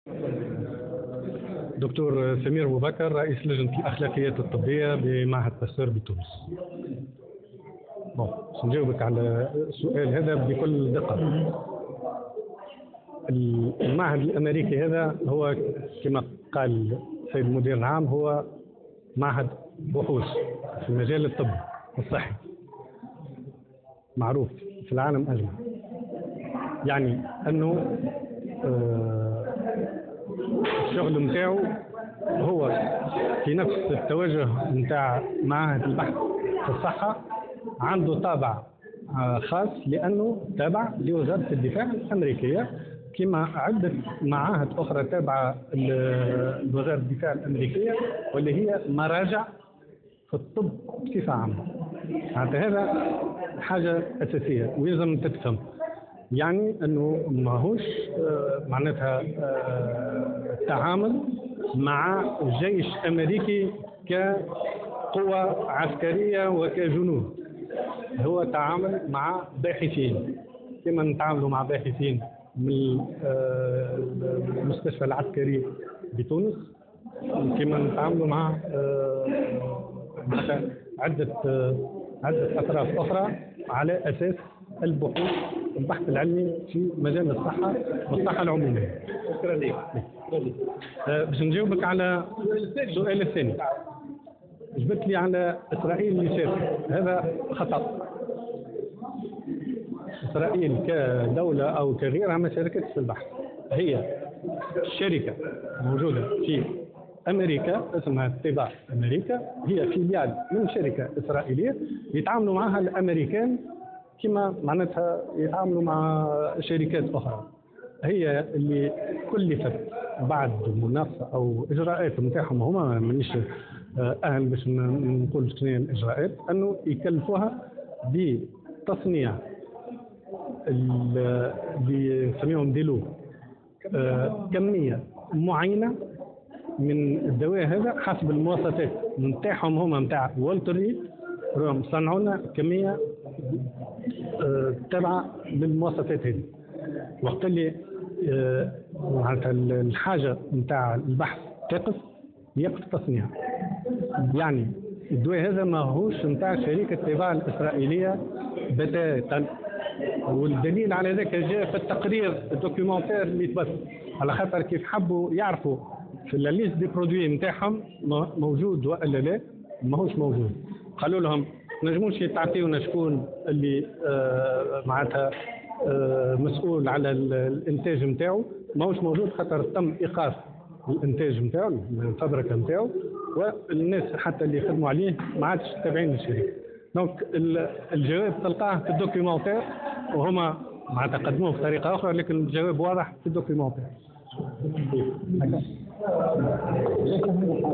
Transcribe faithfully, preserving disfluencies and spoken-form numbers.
دكتور سمير أبو بكر، رئيس لجنة الأخلاقيات الطبية بمعهد باستور بتونس. بون نجاوبك على السؤال هذا بكل دقة. المعهد الأمريكي هذا هو كما قال السيد المدير العام هو معهد بحوث في مجال الطب الصحي معروف في العالم أجمع. يعني أنه آه الشغل متاعه هو في نفس التوجه متاع معاهد البحث في الصحة، عنده طابع خاص لأنه تابع لوزارة الدفاع الأمريكية، كما عدة معاهد أخرى تابعة لوزارة الدفاع الأمريكية واللي هي مراجع في الطب بصفة عامة. هذا حاجة أساسية ويلزم تتفهم. يعني أنه ماهوش معناتها التعامل مع جيش أمريكي كقوة عسكرية وكجنود، هو تعامل مع باحثين كما نتعاملوا مع باحثين من المستشفى العسكري بتونس، كما نتعاملوا مع عدة عدة أطراف أخرى على أساس البحوث البحث العلمي في مجال الصحة والصحة العمومية. شكرا لك. باش نجاوبك على السؤال الثاني، جبت لي على إسرائيل اللي شافت، هذا خطأ. إسرائيل كدولة أو كغيرها ما شاركتش في البحث، هي شركة موجودة في أمريكا اسمها طباع أمريكا، هي فيليال من شركة إسرائيلية يتعاملوا معها الأمريكان كما معناتها يتعاملوا مع شركات أخرى. هي اللي كلفت بعد مناقصة أو إجراءات نتاعهم، هما مانيش أهل باش نقول شنو هي الإجراءات، أنه يكلفوها بتصنيع اللي نسميهم ديلو كمية معينة من الدواء هذا حسب المواصفات نتاعهم هما نتاع والتر ريد، راهم صنعوا لنا كمية تابعة للمواصفات هذه. وقت اللي معناتها الحاجة نتاع البحث تقف يقف التصنيع. يعني الدواء هذا ماهوش نتاع شركة طباع الإسرائيلية بتاتا، والدليل على ذلك جاء في التقرير الدوكيومنتير اللي تبث، على خاطر كيف حبوا يعرفوا في الليست دي برودوي نتاعهم موجود ولا لا، ماهوش موجود. قالوا لهم نجموش تعطيونا شكون اللي آه معناتها آه مسؤول على الانتاج نتاعو، ماهوش موجود خاطر تم ايقاف الانتاج نتاعو الفبركه نتاعو، والناس حتى اللي يخدموا عليه ما عادش تابعين للشركه. دونك الجواب تلقاه في الدوكيومنتير، وهما معناتها قدموه بطريقه اخرى لكن الجواب واضح في الدوكيومنتير.